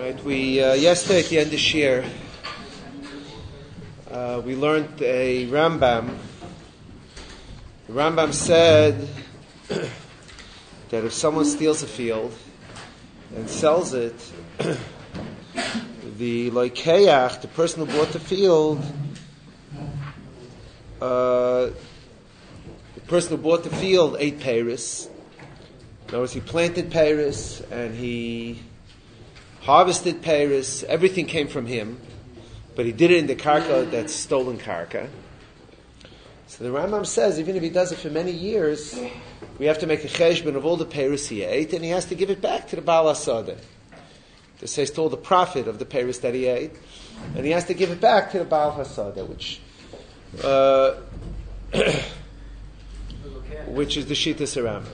Right, we yesterday at the end of Shir, we learned a Rambam. The Rambam said that if someone steals a field and sells it, the loikeach, the person who bought the field, ate peiros. In other words, he planted peiros and he harvested peiros. Everything came from him, but he did it in the karka that's stolen karka. So the Rambam says, even if he does it for many years, we have to make a cheshbon of all the peiros he ate, and he has to give it back to the Baal HaSadeh. This says to all the profit of the peiros that he ate, and he has to give it back to the Baal HaSadeh, which is the Shittas Rambam.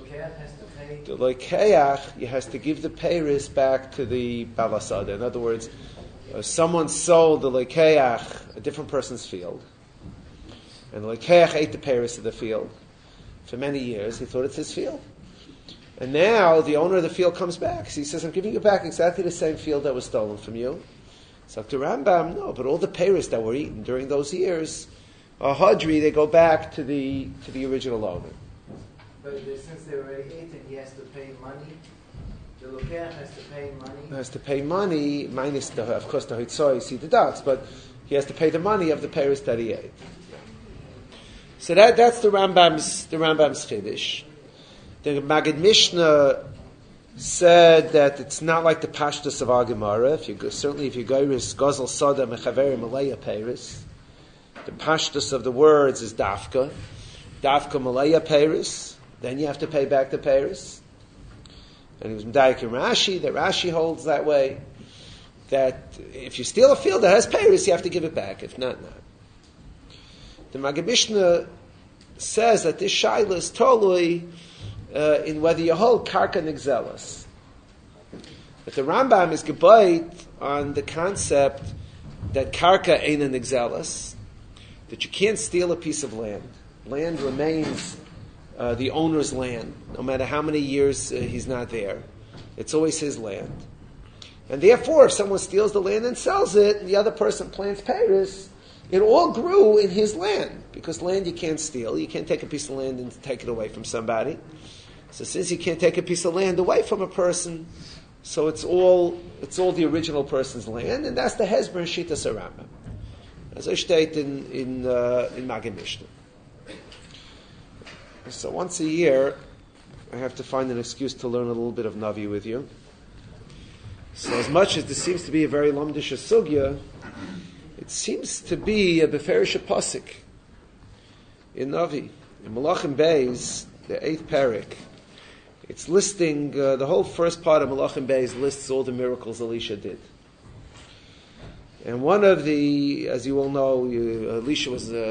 The loikeach, he has to give the peiros back to the Baal HaSadeh. In other words, someone sold the loikeach a different person's field, and the loikeach ate the peiros of the field for many years. He thought it's his field, and now the owner of the field comes back. So he says, "I'm giving you back exactly the same field that was stolen from you." So to Rambam, no, but all the peiros that were eaten during those years, hadri, they go back to the original owner. But since they were already eaten, he has to pay money. The lokeach has to pay money. He has to pay money, minus of course the hitzoi, see the dots, but he has to pay the money of the peiros that he ate. So that's the Rambam's chiddush. The Maggid Mishnah said that it's not like the pashtus of our Gemara. If you go is gozel soda mechaverim malaya peiros, the pashtus of the words is dafka malaya peiros. Then you have to pay back the peiros. And it was Medayik in Rashi, that Rashi holds that way, that if you steal a field that has peiros, you have to give it back. If not, not. The Maggid Mishnah says that this shaila is totally in whether you hold karka nigzelas. But the Rambam is gebayt on the concept that karka ain't a nigzelas, that you can't steal a piece of land. Land remains the owner's land, no matter how many years he's not there. It's always his land. And therefore, if someone steals the land and sells it, and the other person plants peiros, it all grew in his land. Because land you can't steal. You can't take a piece of land and take it away from somebody. So since you can't take a piece of land away from a person, so it's all the original person's land, and that's the Hezbollah Shittas Rambam, as I state in Maggid Mishnah. So once a year, I have to find an excuse to learn a little bit of Navi with you. So as much as this seems to be a very lamdish sugya, it seems to be a beferish pasuk in Navi. In Malachim Beis, the 8th parak, it's listing, the whole first part of Malachim Beis lists all the miracles Elisha did. And one of the, as you all know, Elisha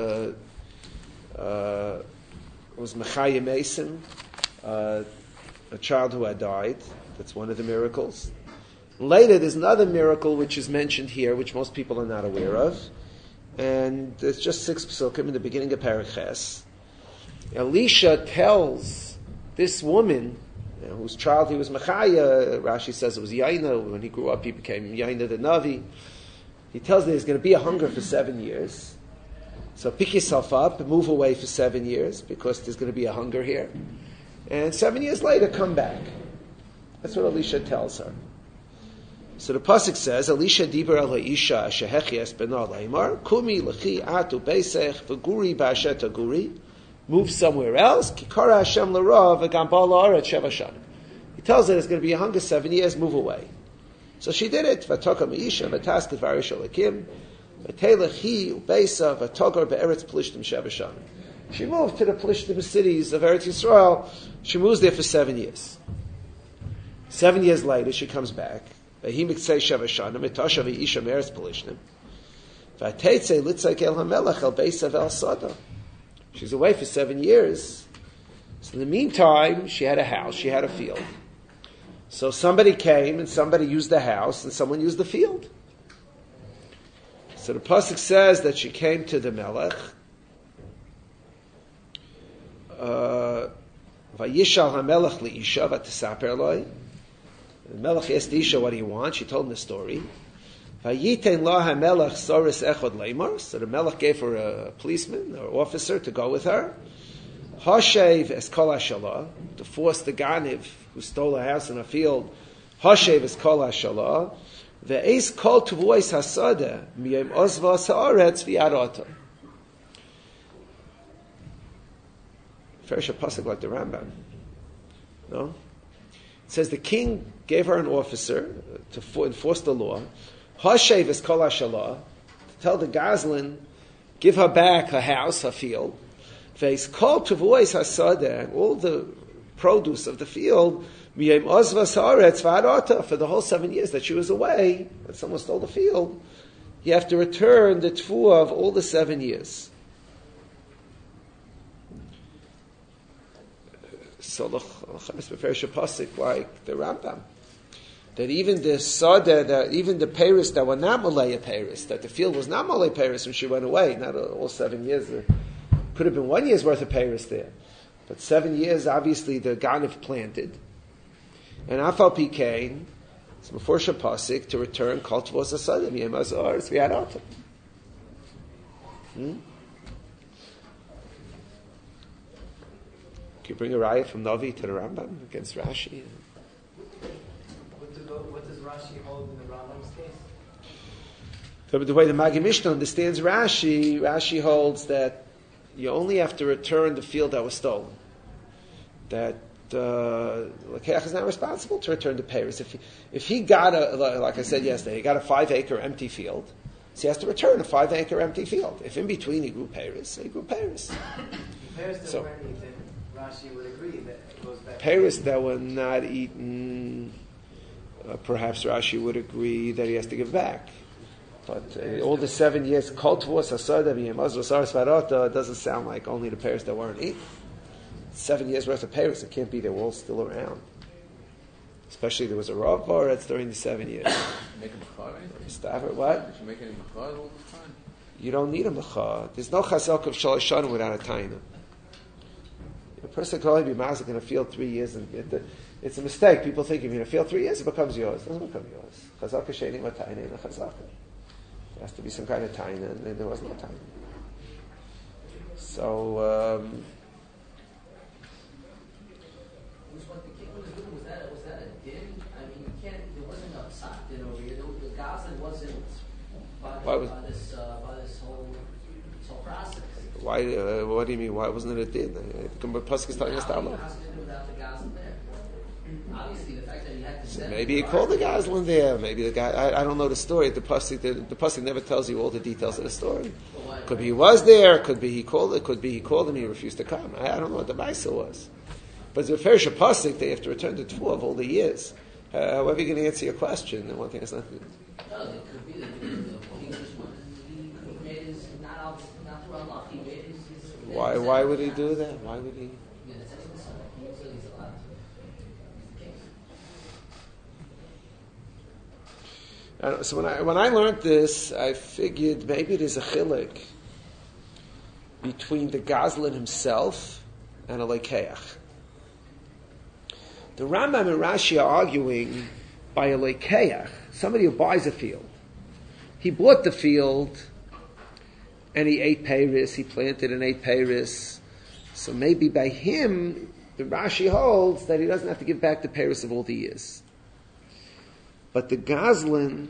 was Mechayim Mason, a child who had died. That's one of the miracles. Later, there's another miracle which is mentioned here, which most people are not aware of. And there's just 6 psukim in the beginning of Perek Ches. Elisha tells this woman, whose child he was Mechayah, Rashi says it was Yaina. When he grew up, he became Yaina the Navi. He tells her there's going to be a hunger for 7 years. So pick yourself up and move away for 7 years, because there's going to be a hunger here. And 7 years later, come back. That's what Elisha tells her. So the pasuk says, Elisha diber al ha'isha shehechias bena leimar, kumi lechi atu beisech v'guri ba'ashet guri, move somewhere else, kikara Hashem l'ra v'gam ba'al ha'aretz sheva shanim. He tells her there's going to be a hunger 7 years, move away. So she did it. V'toka me'isha v'tasket v'arish alakim, v'telech hi u'beisa v'togar be'eretz plishtim sheva shanim. She moved to the plishtim cities of Eretz Yisrael. She moves there for 7 years. 7 years later, she comes back. She's away for 7 years. So in the meantime, she had a house, she had a field. So somebody came and somebody used the house and someone used the field. So the pasuk says that she came to the Melech. Vayishal HaMelech li'isha v'tisaper loi. The Melech asked Isha, what do you want? She told him the story. Vayitein la HaMelech soris echad leimar. So the Melech gave her a policeman or officer to go with her. Hashev es kol hashalah, to force the Ganiv who stole a house in a field. Hashev es kol hashalah. Ve'ez kol tuvois hasada miyem ozva sa'aretz v'yarata. Farish a pasuk like the Rambam. No? It says the king gave her an officer to enforce the law. Hashev es kol hashalah, to tell the Gazlan, give her back her house, her field. Ve'ez kol tuvois hasada, all the produce of the field, miyem ozva sa'aretz v'yarata, for the whole 7 years that she was away, and someone stole the field, you have to return the tefuah of all the 7 years. So the Meferish pasuk like the Rambam, that even the sada, that even the Paris that were not Malaya Paris, that the field was not Malaya Paris when she went away, not all 7 years. There could have been 1 year's worth of Paris there, but 7 years obviously the Ganav planted, and Afal Pikain, it's Meferish pasuk to return Kol Tvos Asada Miyem Azar Tzviarata. You bring a raya from Navi to the Rambam against Rashi. What does Rashi hold in the Rambam's case? So the way the Maggid Mishnah understands Rashi holds that you only have to return the field that was stolen. That Lakeach is not responsible to return the Paris. If he got like I said yesterday, he got a 5-acre empty field, so he has to return a 5-acre empty field. If in between he grew Paris, he grew Paris. So Rashi would agree that it goes back. Paris that were not eaten, perhaps Rashi would agree that he has to give back. But all the 7 years, Kol Tvos Hasada Miyem Azra Saras Varata, doesn't sound like only the Paris that weren't eaten. 7 years worth of Paris, it can't be they were all still around. Especially there was a Rav Baretz during the 7 years. Make a mechar, right? Stafford, what? Did you make any mechar all the time? You don't need a mechar. There's no chazak of Shalosh Shanim without a taina. A person can only be mazik in a field 3 years, and it's a mistake. People think if you're in a field 3 years, it becomes yours. It doesn't become yours. Chazaka sheni ma taina in a chazaka. There has to be some kind of taina, and there was no taina. So, what the king was doing, was that a din? I mean, you can't, there wasn't a psak din over here. The Gazan wasn't by this whole process. why? What do you mean? Why wasn't it a din? The pasuk is telling us that. Obviously, the fact that you had to send Maybe he called the Gazlan there. Maybe the guy. I don't know the story. The pasuk never tells you all the details of the story. Could be he was there. Could be he called it. Could be he called him. He refused to come. I don't know what the Maisa was. But it's a fair pasuk. They have to return to 2 of all the years. However, you're going to answer your question. The one thing is not. No, it could be that he just wanted. He made his not too unlucky. He made his. Why would he do that? Why would he? So when I learned this, I figured maybe there's a chilek between the Gazlan himself and a lekeach. The Rambam and Rashi are arguing by a lekeach, somebody who buys a field. He bought the field and he ate Paris, he planted and ate Paris. So maybe by him, the Rashi holds that he doesn't have to give back the Paris of all the years. But the Gazlan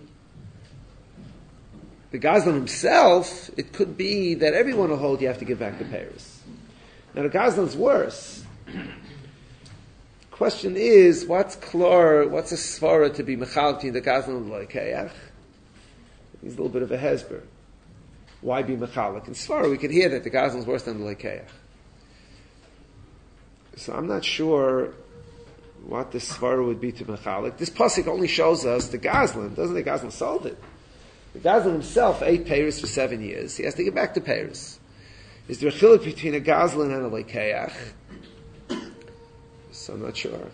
himself, it could be that everyone will hold you have to give back the Paris. Now the Gazlan's worse. Question is, what's a svara to be mechal between the Gazlan and the Lekeach? He's a little bit of a hezber. Why be mechalik? In svara we can hear that the Gazlan's worse than the Lekeach. So I'm not sure what the svara would be to mechalik. This pasuk only shows us the Gazlan. Doesn't the Gazlan sold it? The Gazlan himself ate Paris for 7 years. He has to get back to Paris. Is there a chiluk between a Gazlan and a lekeach? So I'm not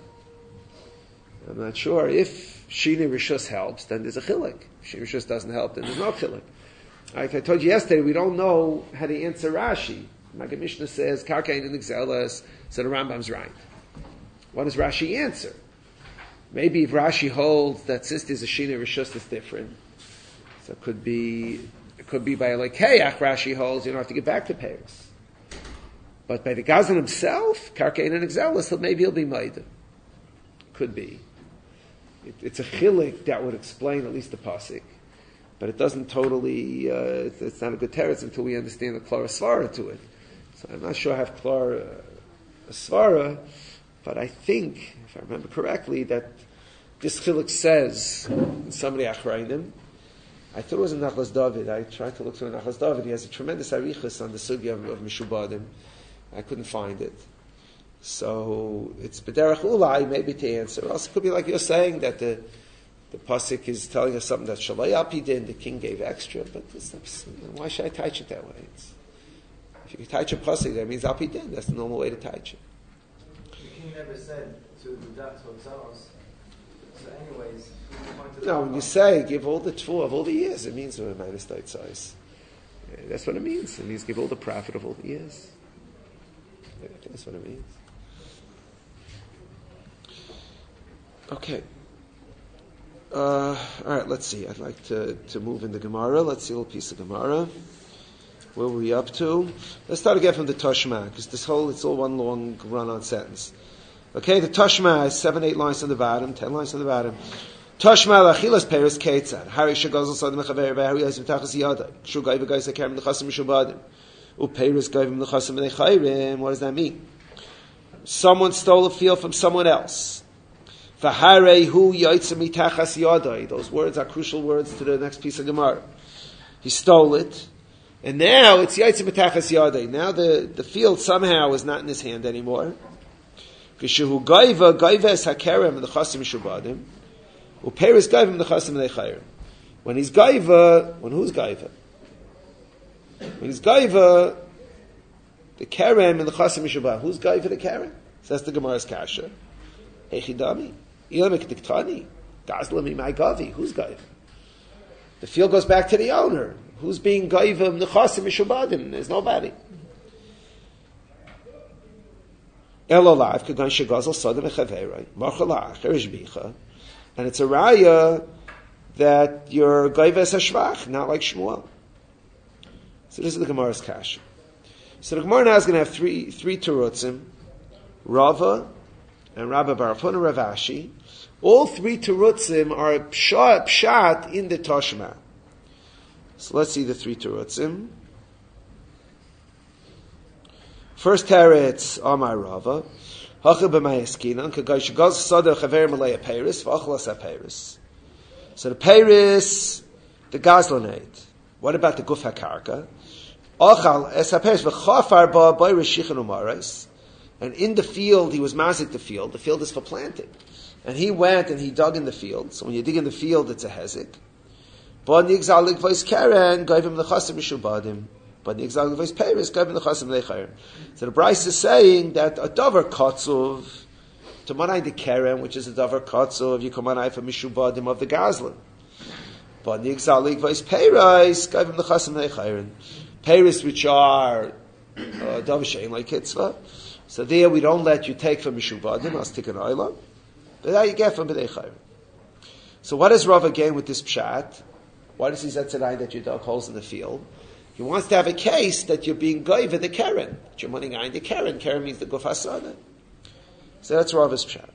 sure. If Shini Rishus helps, then there's a chiluk. If Shini Rishus doesn't help, then there's no chiluk. Like I told you yesterday, we don't know how to answer Rashi. Maggid Mishnah says, Karkain and Exelas, so the Rambam's right. What does Rashi answer? Maybe if Rashi holds that since there's a Shina Rishus, it's different. So it could be by like Hayach, Rashi holds, you don't have to get back to Paris. But by the Gazlan himself, Karkein and Exelis, so maybe he'll be Maida. Could be. It's a chilik that would explain at least the pasuk, but it doesn't totally. It's not a good teretz until we understand the Klar Svara to it. So I'm not sure I have Klar Svara, but I think, if I remember correctly, that this chilik says in somebody Achrayim. I thought it was in Nachlas David. I tried to look through Nachlas David. He has a tremendous arichas on the sugya of Mishubadim. I couldn't find it. So it's B'derech Ulai, maybe to answer. Or else it could be like you're saying, that the pasuk is telling us something that Shalai Alpidin, the king gave extra, but why should I touch it that way? If you can touch a pasuk, that means Alpidin. That's the normal way to touch it. The king never said to the Dach Hotzaros. So anyways, no, when you say give all the tfuah of all the years, it means minus that size. That's what it means. It means give all the profit of all the years. I think that's what it means. Okay. All right, let's see. I'd like to move in the Gemara. Let's see a little piece of Gemara. Where were we up to? Let's start again from the Toshma, because it's all one long run-on sentence. Okay, the Toshma is 7-8 lines on the bottom, 10 lines on the bottom. Toshma lachilas peres keitzad. Hari shagazal sadim lechaver v'hari yazim tachas yada. Shu gaiva gaiz hakerem l'chasim mishubadim. Uperes gaivim l'chasim v'nechayrim. What does that mean? Someone stole a field from someone else. V'harei hu yotzim mitachas yadai. Those words are crucial words to the next piece of Gemara. He stole it, and now it's yotzim mitachas yadai. Now the field somehow is not in his hand anymore. Kishu gaiva es hakerem l'chasim mishubadim. Uperes gaivim l'chasim v'nechayrim. When he's gaiva, who's gaiva? When he's gaiva, the kerem and the chasim mishubadim. Who's gaiva the kerem? Says the Gemara's kasha. Echidami. Ilamek diktani. Gazlami my gavi. Who's gaiva? The field goes back to the owner. Who's being gaiva the chasim mishubadim? There's nobody. Elolav kagan shegazal sadam echaverai marchala cherish bicha, and it's a raya that your gaiva is a shvach, not like Shmuel. So this is the Gemara's kasha. So the Gemara now is going to have three terutzim, Rava and Rabba Barafun and Rav Ashi. All three terutzim are pshat in the Toshma. So let's see the three terutzim. First teretz, Amar Rava, Hacha b'mayaskinan kagay shegaz sada chaver malaya peiris v'achlas ha-peiris. So the peiris, the gazlanate. What about the guf hakarka? Achal es ha-peiris v'chafar ba by reshichan umaris. And in the field, he was mazik the field. The field is for planting. And he went and he dug in the field. So when you dig in the field, it's a hezek. But nigzal ligvais karen gavim lechasim mishubadim. But nigzal ligvais peiris gavim lechasim lechayim. So the Bryce is saying that a davar kotzuv to manai the karen, which is a davar kotzuv, you come manai for mishubadim of the gazlan. But nigzal ligvais peiris gavim lechasim lechayim. Peiris which are davar shein like kitzvah. So there we don't let you take from mishubadim. I'll stick an oilam. But now you get from b'nei chayim. So what does Rav gain with this pshat? Why does he say tonight that you dug holes in the field? He wants to have a case that you're being goyva the keren. That you're money the keren. Keren means the guf hasana. So that's Rav's pshat.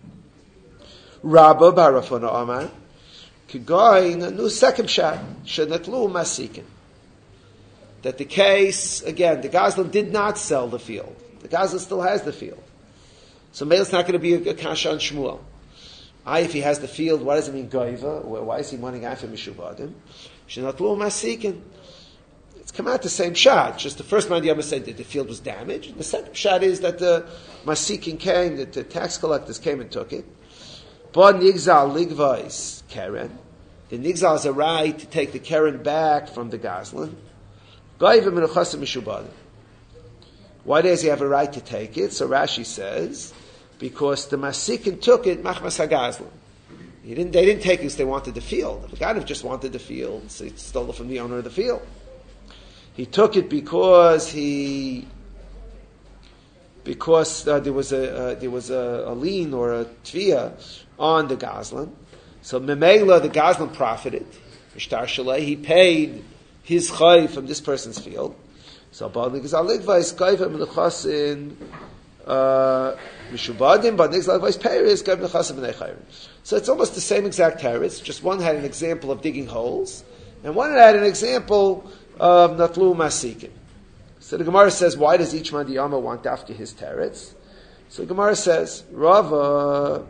Rabba barafona amar kigoyin a new second pshat shenatlu masikin. That the case again, the Gazlan did not sell the field. The Gazlan still has the field. So maybe it's not going to be a kasha on Shmuel. If he has the field, what does it mean goiva? Why is he wanting after mishubadim? Shenatlu masikin. It's come out the same shot. Just the first man Yama said that the field was damaged. The second shot is that the masikin came, that the tax collectors came and took it. But nigzal ligvais keren. The nigzal has a right to take the keren back from the Gazlan. Goiva menuchasim mishubadim. Why does he have a right to take it? So Rashi says, because the masikin took it, machmas hagazlan. They didn't take it because they wanted the field. The guy just wanted the field, so he stole it from the owner of the field. He took it because he because there was a lien or a tvia on the gazlan. So Memela, the gazlan profited. Mishtar Shalei, he paid his chay from this person's field. So Baligva's Gaiva Meluchasin Mishubadim, but Nigzalagva's Paris, Gaiva Meluchasin Benechayrim. So it's almost the same exact teretz, just one had an example of digging holes, and one had an example of Natlu Masikim. So the Gemara says, why does each Mandiyama want after his teretz? So the Gemara says, Rava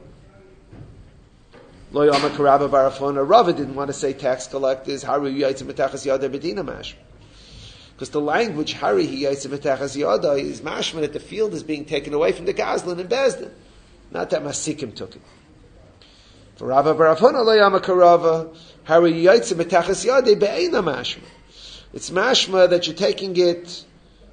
Lo Yama Karaba Barafona. Rava didn't want to say tax collectors, Haru Yaitzim Metachas Yada Bedina Mash. Because the language Hari Yaitzim Metachas Yada is mashman that the field is being taken away from the Gazlan and Bezdin. Not that Masikim took it. For Rava Barafona Lo Yama Karava, Haru Yaitzim Metachas Yada Beina Mashma. It's mashma that you're taking it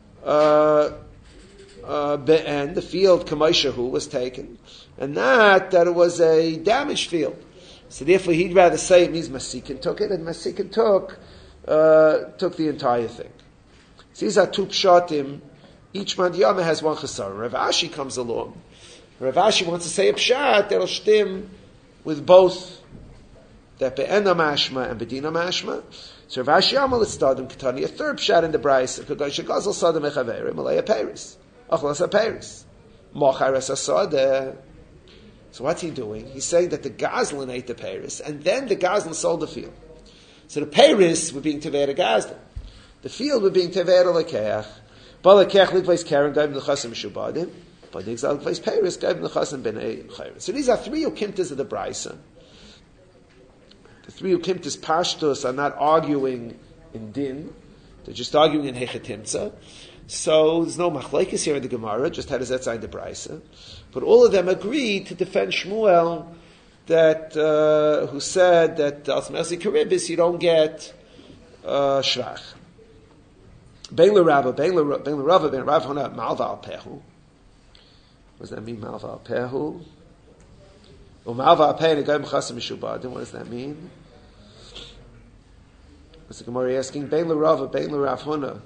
and the field Kamaishahu was taken, and not that it was a damaged field. So therefore, he'd rather say it means Masikin took it, and Masikin took the entire thing. So these are two pshatim. Each mandiyama has one chasar. Rav Ashi comes along. Rav Ashi wants to say a pshat that'll shtim with both that be'ena mashma and bedina mashma. So Rav Ashi amal estadim katani, a third pshat in the brayse. Kadosh gazel sadam echaverim malaya Paris. Achlas Paris. Mochares asadeh. So what's he doing? He's saying that the Gazlan ate the Paris, and then the Gazlan sold the field. So the Paris were being Tever Gazlan. The field were being Tever Lekeach. Balakech Likvais Karen Gaib Nechasim Shubadim. But the exile Likvais Paris Gaib Nechasim Ben Chayr. So these are three ukimtas of the Brisa. The three ukimtas Pashtos are not arguing in Din. They're just arguing in Hechetimtza. So there's no machlekes here in the Gemara, just how does that sign the Brisa? But all of them agreed to defend Shmuel, that who said that Alsmasi Karibis you don't get Shrach. Bein l'Rava, Ben Rav Hona Malva Pehu. What does that mean, Malva Pehu? Or Malva Pehu Negayim Chasim Mishubadim. What does that mean? What's the Gemara asking? Bein l'Rava, Ben Rav Hona.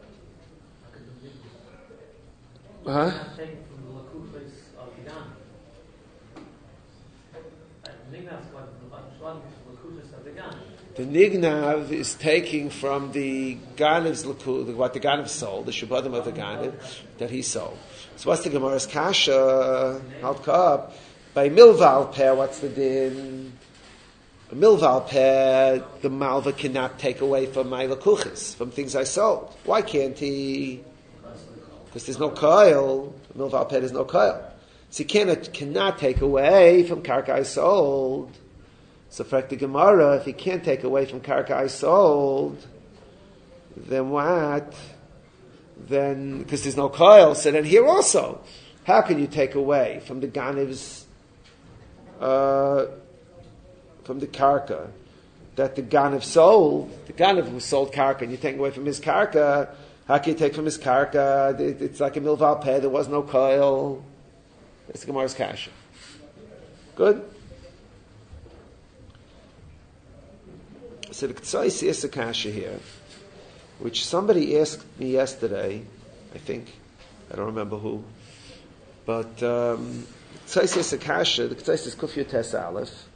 Huh? The Nignav is taking from the Ganiv's Lakud, what the Ganiv sold, the Shubadim of the Ganiv that he sold. So what's the Gemara's Kasha? Halt up. By Milval Peh, what's the din? By Milval Peh, the Malva cannot take away from my Lakuchis, from things I sold. Why can't he? Because there's no coil. Milval Peh, there's no coil. So he cannot take away from Karka I sold. So for the Gemara, if he can't take away from Karka I sold, then what? Then, because there's no coil, so then here also, how can you take away from the Ganiv's, from the Karka, that the Ganiv sold, the Ganiv who sold Karka, and you take away from his Karka, how can you take from his Karka? It's like a Milval Peh, there was no coil. It's the Gemara's Kasha. Good? So the K'tzai is a Kasha here, which somebody asked me yesterday, I think, I don't remember who, but K'tzai is a Kasha, the K'tzai is Kuf Tes Aleph.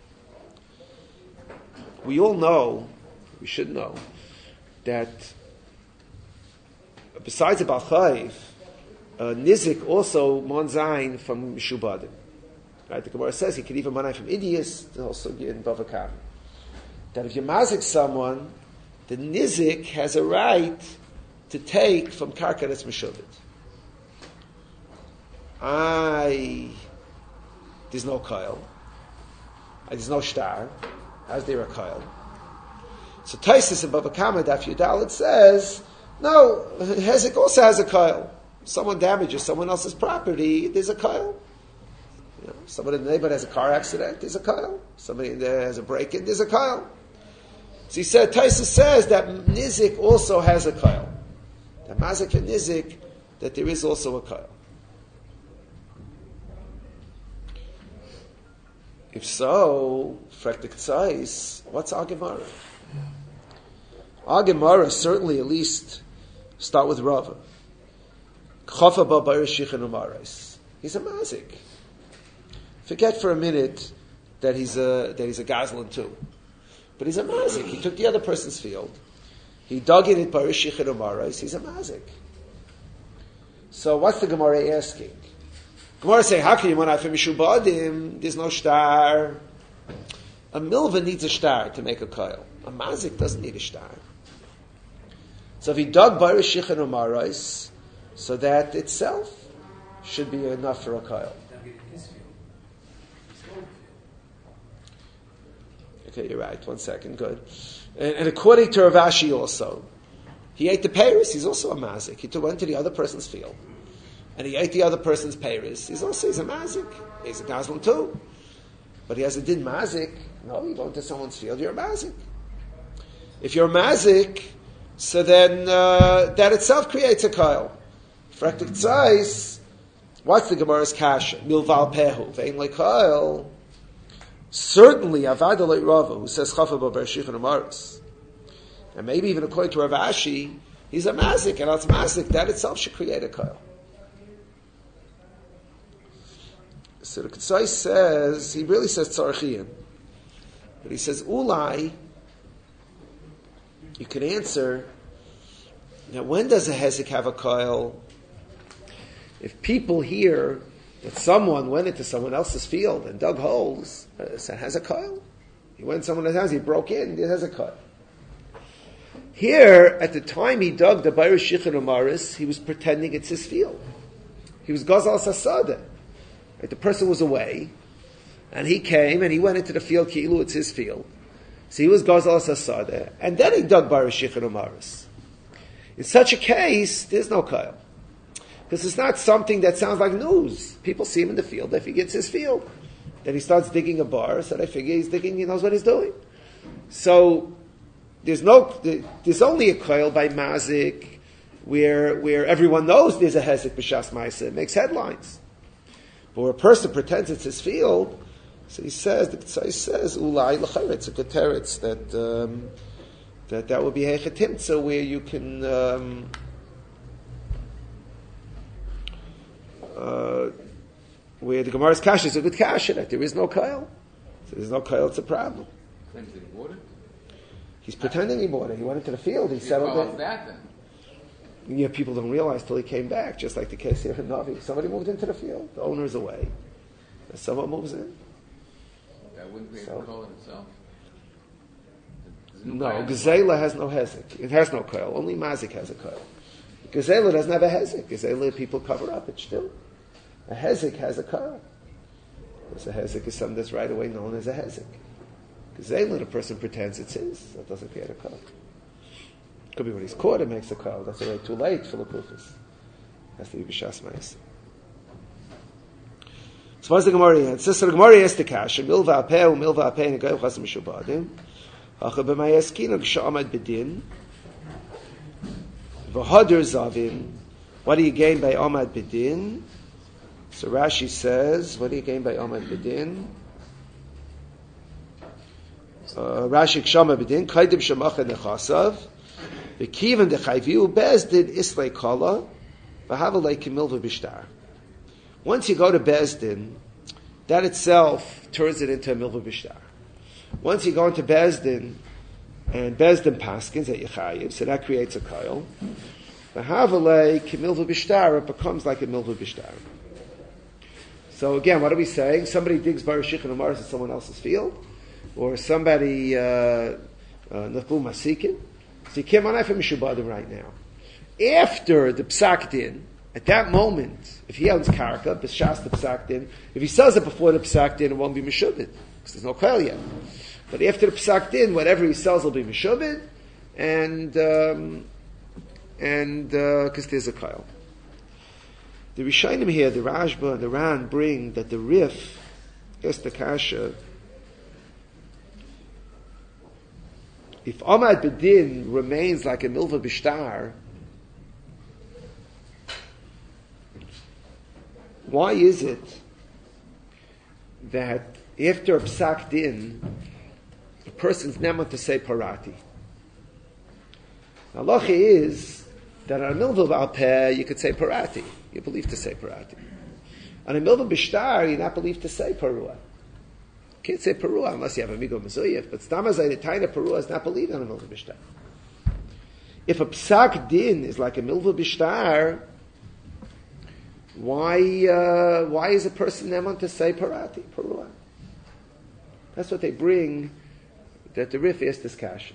We all know, we should know, that besides the Baal Chayv, Nizik also monzayin from Mishubadim. Right? The Gemara says he could even monzayin from Idias, also in Bava Kama. That if you mazik someone, the Nizik has a right to take from Karka that's Meshuvit. There's no coil. There's no star. How's there a coil? So Taisis in Bava Kama, Daf Yudal, it says, no, Hezek also has a coil. Someone damages someone else's property, there's a coil. You know, someone in the neighborhood has a car accident, there's a coil. Somebody in there has a break-in, there's a coil. So he said, Taisa says that Nizik also has a coil. That Mazik and Nizik, that there is also a coil. If so, Frektik Tzais, what's our Gemara? Our Gemara certainly at least start with Rava. Chafa ba barish shichin umaris. He's a mazik. Forget for a minute that he's a gazlan too. But he's a mazik. He took the other person's field. He dug in it barish shichin umaris. He's a mazik. So what's the Gemara asking? Gemara saying, how can you want to mishubadim? There's no star. A milva needs a star to make a koil. A mazik doesn't need a star. So if he dug barish shichin umaris, so that itself should be enough for a koil. Okay, you're right. 1 second, good. And according to Rav Ashi also, he ate the peiros, he's also a mazik. He went to the other person's field, and he ate the other person's peiros. He's a mazik. He's a gazlan too. But he has a din mazik. No, you go into someone's field, you're a mazik. If you're a mazik, so then that itself creates a koil. Fraktik tzais, what's the Gemara's kasha? Milval pehu, vein lekoil. Certainly, Avad alei Rava, who says chafa ba barish shichin umaris, and maybe even according to Rav Ashi, he's a mazik, and it's mazik, that itself should create a koil. So the Ketzai says, he really says tzarchian, but he says ulai. You can answer. Now, when does a hezek have a koil? If people hear that someone went into someone else's field and dug holes, so it has a koil. He went to someone else's house, he broke in, it has a koil. Here, at the time he dug the barish shichin umaris, he was pretending it's his field. He was gazal sasada. Right? The person was away, and he came and he went into the field, ki'ilu, it's his field. So he was gazal sasada, and then he dug barish shichin umaris. In such a case, there's no koil. Because it's not something that sounds like news. People see him in the field, they figure it's his field. Then he starts digging a bar, so they figure he's digging, he knows what he's doing. So, there's only a koil by mazik, where everyone knows there's a hezek b'shas ma'aseh. It makes headlines. But where a person pretends it's his field, so he says, ulai l'chayr, it's a good teretz, that would be hechetimtza, where you can, where the Gemara's kasha is a good kasha, that there is no koil. So there's no koil, it's a problem. Claims that he bought it? He's pretending he bought it. He went into the field, he settled it. That then? Yeah, people don't realize till he came back, just like the case here in Navi. Somebody moved into the field, the owner's away, and someone moves in. That wouldn't be a koil in itself. No, Gezela has no hezek. It has no koil. Only mazik has a koil. Gezela doesn't have a hezek. Gezela, people cover up it still. A hezek has a koil. Because a hezek is something that's right away known as a hezek. Gezela, the person pretends it's his. That doesn't create a koil. Could be when he's caught, it makes a koil. That's already too late for the kufis. Has to be b'shas ma'aseh. So what's the Gemara answer? So the Gemara is the kasha. Milva apeh, milva apeh, and goyim chasam mishubadim. Hacha b'mayaskin, g'sha'amad b'din. V'hader zavim. What do you gain by amad b'din? So Rashi says, what do you gain by amad b'din? Rashi k'shama b'din, kaidim shemacha nechasav, v'kivan dechayviu bezdin islay kala, v'havalei kimilva b'shtar. Once you go to Bezdin, that itself turns it into a milva b'shtar. Once you go into Bezdin, and Bezdin paskins at Yechayiv, so that creates a koil. V'havalei kimilva b'shtar, it becomes like a milva b'shtar. So again, what are we saying? Somebody digs barish shichin umaris in someone else's field, or somebody nechlu masikin. So you can't manaf mishubadim right now. After the psak din, at that moment, if he owns karka, b'shas the psak din, if he sells it before the psak din, it won't be mishubid because there's no koil yet. But after the psak din, whatever he sells will be mishubid, and because there's a koil. The Rishonim here, the Rashba and the Ran bring that the Rif, the Kasha, if Amad Bedin remains like a Milva Bishtar, why is it that after a Psak Din, a person's never to say Parati? Halacha is that on a Milva Alpeh you could say Parati. you're believed to say parati. On a milva b'shtar, you're not believed to say parua. You can't say parua unless you have a migo mezuyef, but stamazai, the taina parua is not believed on a milva b'shtar. If a psak din is like a milva b'shtar, why is a person neman to say parati, parua? That's what they bring, that the Rif asked this kasha.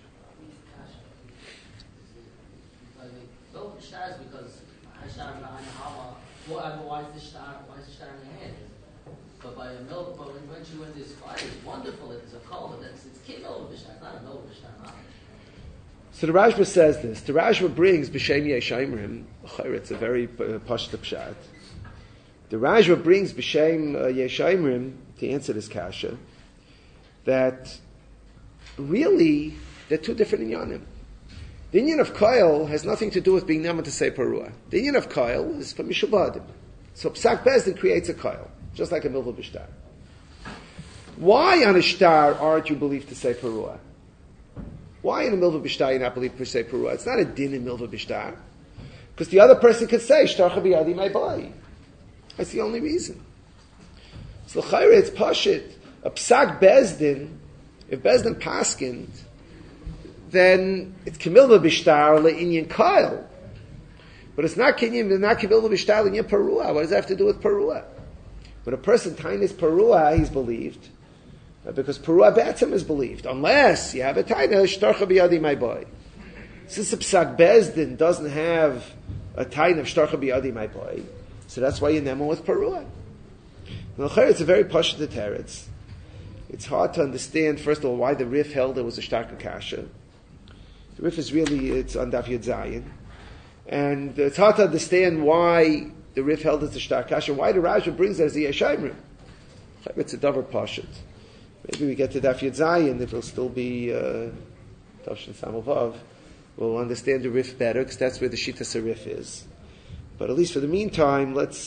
Why is the star in the hand? But by a milk, but when she went this fire, it's wonderful. It's a call, but it's kid over the star, not a milk the star. So the Rashba says this. The Rashba brings b'shem yeshaimrim. It's a very pashta pshat. The Rashba brings b'shem yeshaimrim to answer this kasha. That really they're two different inyanim. The inyan of Koil has nothing to do with being Naman to say Parua. The inyan of Koil is for Mishubadim. So Psak Bezdin creates a Koil, just like a Milva B'Shtar. Why on a Shtar aren't you believed to say Parua? Why in a Milva B'Shtar you're not believed to say Parua? It's not a din in Milva B'Shtar. Because the other person could say, Shtar Chabiyadi my boy. That's the only reason. So Chayre, it's Pashit. A Psak Bezdin, if Bezdin paskind, then it's Kamilva B'Shtar le'inyan Kyle. But it's not Kamilva B'Shtar le'inyan Parua. What does that have to do with Parua? When a person tainis Parua, he's believed. Because Parua B'atzim is believed. Unless you have a taina, Shtarcha B'yadi my boy. Since the Psak Bezdin doesn't have a taina of Shtarcha B'yadi my boy, so that's why you nemo with Parua. Now, it's a very pashut teretz. It's hard to understand, first of all, why the Rif held there was a Shtarka Kasha. The Rif is really, it's on Daf Yud Zayin. And it's hard to understand why the Rif held it's a Shtarka Kasha, why the Rashba brings it as a Yeshaimrim. It's a Davar Pashut. Maybe we get to Daf Yud Zayin, it will still be Tavshin Samovav. We'll understand the Rif better, because that's where the Shittas Rif is. But at least for the meantime, let's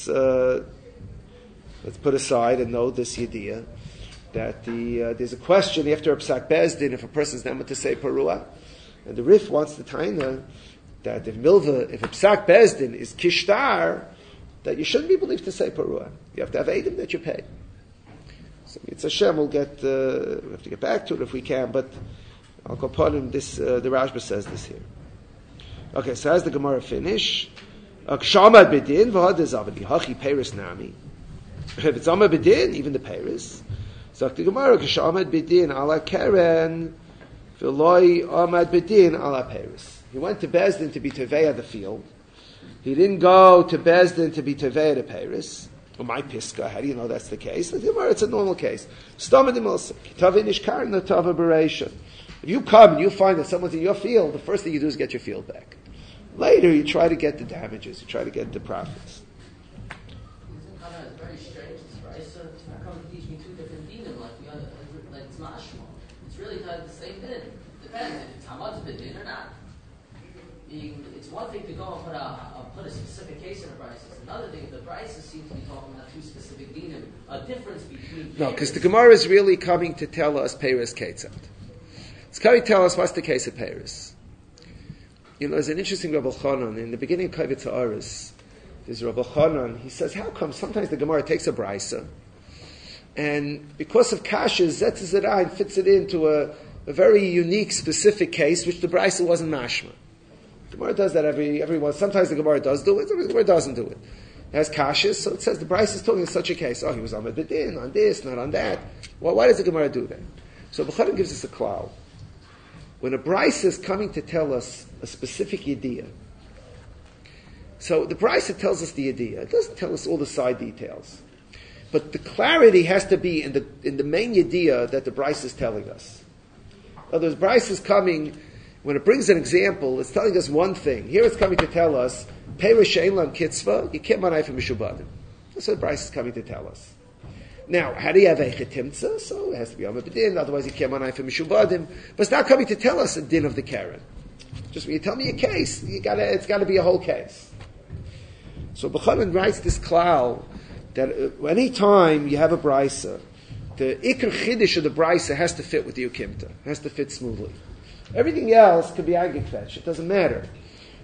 put aside and know this idea that there's a question after a Psak Bezdin if a person's never to say Parua. And the Rif wants the taina that if a Psak Bezdin is Kishtar, that you shouldn't be believed to say Parua. You have to have Eidim that you pay. So it's Hashem, we have to get back to it if we can, but I'll go upon him, the Rashba says this here. Okay, so as the Gemara finish, Kshamad Bedin, V'had Zavadi, Hachi Peris Nami. If it's Amad Bedin, even the Peris, so the Gemara, Kshamad Bedin, ala Keren, V'loi Amad Bedin, ala Peris. He went to Bezdin to be Teveya the field. He didn't go to Bezdin to be Teveya the Peris. Well, my Piska, how do you know that's the case? The Gemara, it's a normal case. If you come and you find that someone's in your field, the first thing you do is get your field back. Later, you try to get the damages. You try to get the profits. Isn't it very strange? This Raisa, how come to teach me two different dinim like it's mashma? It's really kind of the same din. Depends if it's Hamad's din or not. It's one thing to go and put a specific case in a Brisa. It's another thing. The Brisa seems to be talking about two specific dinim. A difference between. No, because the Gemara is really coming to tell us Peiris Ketzat. It's coming to tell us what's the case of Peiris. You know, there's an interesting Rabbi Chanan in the beginning of Kavit Ha'aris. There's Rabbi Chanan. He says, how come sometimes the Gemara takes a Brisa and because of Kashas, Zetzes it out and fits it into a very unique, specific case which the Brisa wasn't mashma. The Gemara does that every once. Sometimes the Gemara does do it, sometimes the Gemara doesn't do it. It has Kashas, so it says the Brisa is talking in such a case. Oh, he was on the Bedin, on this, not on that. Well, why does the Gemara do that? So Rabbi Chanan gives us a klal. When a Brisa is coming to tell us a specific idea, so the Brisa tells us the idea. It doesn't tell us all the side details, but the clarity has to be in the main idea that the Brisa is telling us. In other words, Brisa is coming when it brings an example. It's telling us one thing. Here it's coming to tell us Perish She'elam Kitzvah You Manai for Mishubadim. That's what Brisa is coming to tell us. Now, how do you have a chetimtza? So it has to be Amad B'din, otherwise you can't manai for Mishubadim. But it's not coming to tell us a din of the Karen. Just when you tell me a case, it's got to be a whole case. So B'chanan writes this klal that any time you have a brisa, the ikr chiddush of the brisa has to fit with the ukimta, has to fit smoothly. Everything else could be agik fetch. It doesn't matter.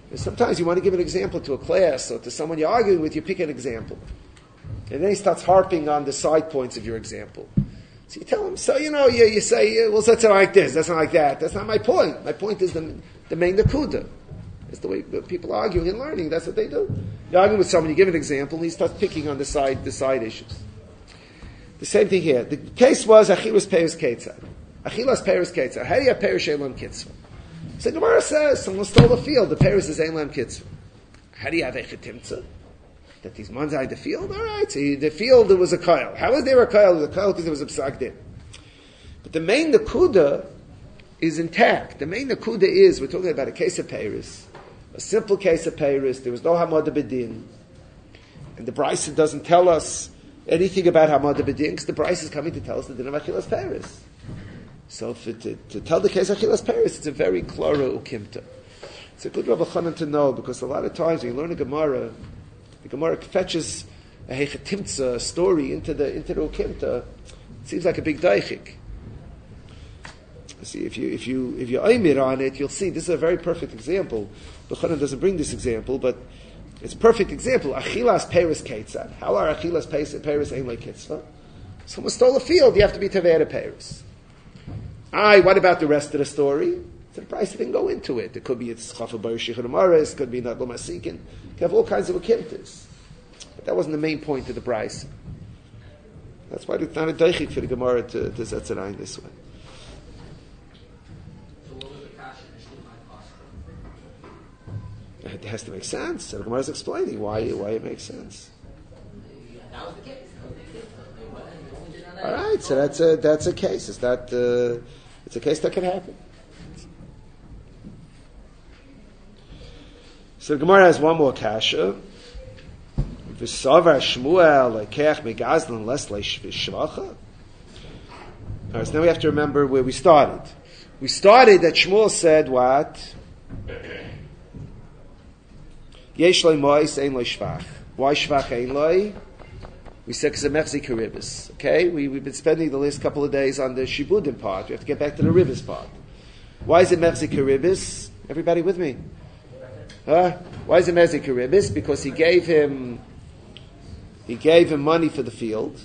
And sometimes you want to give an example to a class or to someone you're arguing with, you pick an example. And then he starts harping on the side points of your example. So you tell him, so you say, well, that's not like this, that's not like that. That's not my point. My point is the main nakuda. It's the way people are arguing and learning. That's what they do. You're arguing with someone, you give an example, and he starts picking on the side issues. The same thing here. The case was Achilas Peres Ketzad. Achilas Peres Ketzad. How do you have Peres Elam Kitzvah? So Gemara says, someone stole the field. The Peres is Elam Kitzvah. How do you have Echetimtza? That these manzai the field? All right. So the field, there was a koil. How was there a koil? There was a koil because there was a psak din. But the main nakuda is intact. The main nakuda is, we're talking about a case of Peres. A simple case of Peres. There was no Hamad Bedin. And the Brisa doesn't tell us anything about Hamad Bedin, because the Brisa is coming to tell us the din of Achilas Peres. So to tell the case of Achilas Peres, it's a very klara ukimta. It's a good Rabbi Chanan to know, because a lot of times when you learn a Gemara, the Gemara fetches a hechatimtza story into the ukimta. It seems like a big daichik. See, if you oimir on it, you'll see this is a very perfect example. Rabbi Chanan doesn't bring this example, but it's a perfect example. Achilas Peres Ketzad. How are Achilas Peres Ein Lo Kitzvah? Someone stole a field, you have to be Tavera Peres. What about the rest of the story? So the price didn't go into it. It could be it's Chafa Barishich and Amaris, could be Naglo Masikin. You have all kinds of akimtas. But that wasn't the main point of the price. That's why it's not a daichik for the Gemara to Zetzerayin this way. So what was the cash in It has to make sense. So the Gemara is explaining why it makes sense. That was the case. All right, so that's a case. It's a case that can happen. So the Gemara has one more kasha. V'savar Shmuel lekech megazlan les leishvacha. All right, so now we have to remember where we started. We started that Shmuel said what? Yesh loy mois ein loy shvach. Why shvach ein loy? We said because of mechzik ribis. Okay, we've been spending the last couple of days on the shibudim part. We have to get back to the ribis part. Why is it mechzik ribis? Everybody with me? Why is it mechzik ribis? Because he gave him money for the field.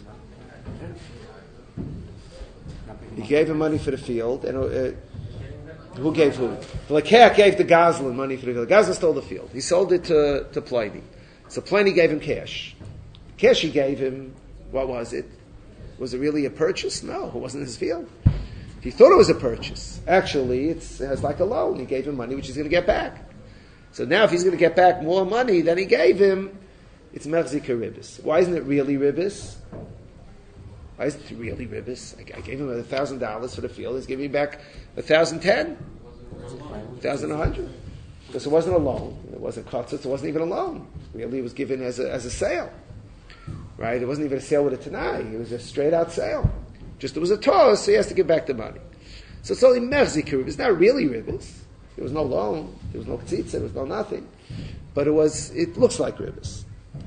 He gave him money for the field, and who gave who? The Lekech gave the Gazlan money for the field. The Gazlan stole the field. He sold it to Pliny. So Pliny gave him cash. Cash he gave him, what was it? Was it really a purchase? No, it wasn't his field. He thought it was a purchase. Actually, it has like a loan. He gave him money which he's going to get back. So now if he's going to get back more money than he gave him, it's mechzik ribis. Why isn't it really ribis? Why isn't it really ribis? I gave him $1,000 for the field. He's giving me back $1,010, $1,100. Because it wasn't a loan. It wasn't kotzitz. It wasn't even a loan. Really, it was given as a sale. Right? It wasn't even a sale with a tanai. It was a straight out sale. Just it was a toss, so he has to give back the money. So it's only mechzik ribis. It's not really ribis. There was no loan. There was no tzitza. There was no nothing. But it looks like ribis.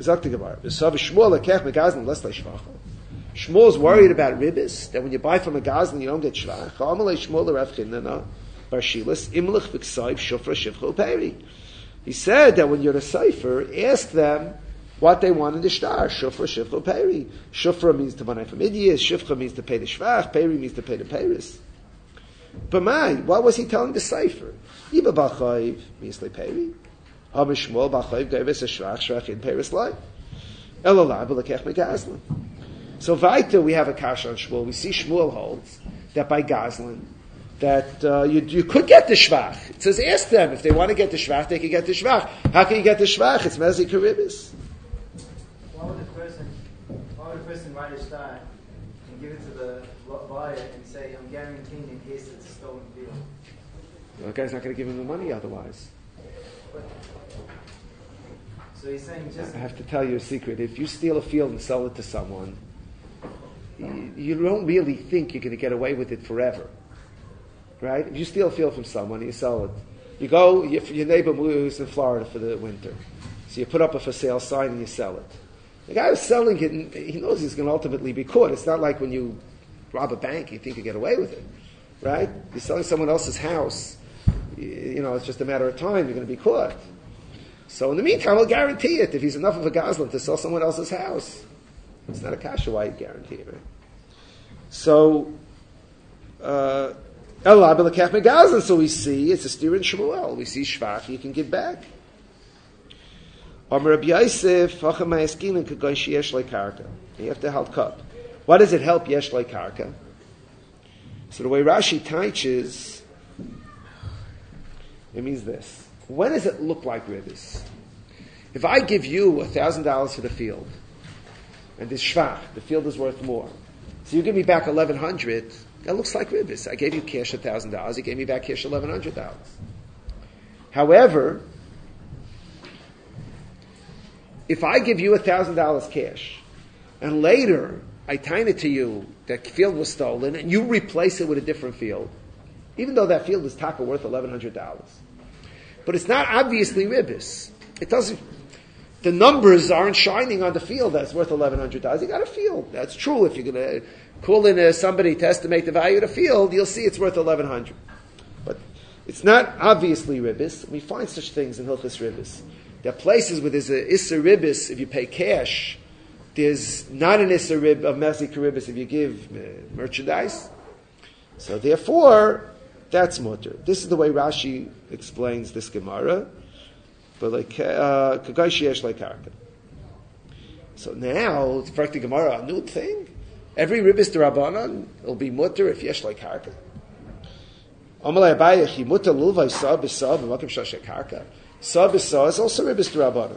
Shmuel's worried about ribis, that when you buy from a gazlan, you don't get shvach. He said that when you're a cipher, ask them what they want in the shtar. Shufra, shivcha, peri. Shufra means to buy from idiots. Shivcha means to pay the shvach. Peri means to pay the peris. But what was he telling the cipher? Iba b'chayv means to peri. Hamishmol b'chayv gave us a shvach, shvach in peris life. Elalab l'kech megazlan. So weiter we have a kasha on Shmuel. We see Shmuel holds that by Gazlan, that you could get the shvach. It says ask them if they want to get the shvach, they can get the shvach. How can you get the shvach? It's mezzik haribis. Why would the person write a shtar and give it to the buyer and say, I'm guaranteeing in case it's a stolen field? The guy's not going to give him the money otherwise. So he's saying just... I have to tell you a secret. If you steal a field and sell it to someone, you don't really think you're going to get away with it forever. Right? If you steal a field from someone and you sell it, you go, your neighbor moves in Florida for the winter. So you put up a for sale sign and you sell it. The guy who's selling it, he knows he's going to ultimately be caught. It's not like when you rob a bank, you think you get away with it. Right? You're selling someone else's house, it's just a matter of time, you're going to be caught. So in the meantime, I'll guarantee it. If he's enough of a gazlan to sell someone else's house, it's not a kasha. Why you guarantee it, right? So, so we see it's a steer in Shmuel. We see shvach you can give back. You have to help cup. Why does it help yesh like karka? So the way Rashi teaches, it means this. When does it look like ribbis? If I give you $1,000 for the field, and this shvach, the field is worth more, so you give me back $1,100, that looks like ribbis. I gave you cash $1,000, you gave me back cash $1,100. However, if I give you $1,000 cash, and later I tine it to you, that field was stolen, and you replace it with a different field, even though that field is taka worth $1,100. But it's not obviously ribbis. It doesn't, the numbers aren't shining on the field that's worth $1,100. You got a field. That's true. If you're going to call in somebody to estimate the value of the field, you'll see it's worth $1,100. But it's not obviously ribbis. We find such things in Hilchos Ribbis. There are places where there's a Issa Ribbis if you pay cash. There's not an Issa Rib of Mezzik Ribbis if you give merchandise. So therefore, that's mutter. This is the way Rashi explains this Gemara. But like Kagashi Yesh like Karka. So now, it's practically Gemara, a new thing. Every Ribbis D'Rabbanan will be mutter if Yesh like Karka. Amalei Abaye, Chi mutter lulvai sa b'sa b'makim shashe karka. Sa b'sa is also Ribbis D'Rabbanan.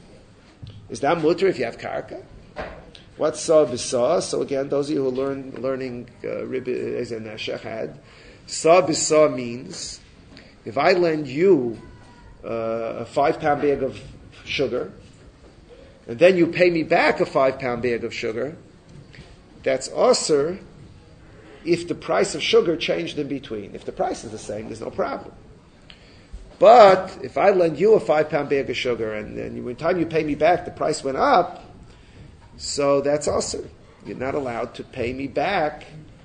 Is that mutter if you have karka? What's sa b'sa? So again, those of you who are learning Ribbis as in Shechad, sa b'sa means if I lend you a 5-pound bag of sugar, and then you pay me back a 5-pound bag of sugar, that's aser if the price of sugar changed in between. If the price is the same, there's no problem. But if I lend you a 5-pound bag of sugar, and then when time you pay me back, the price went up, so that's aser. You're not allowed to pay me back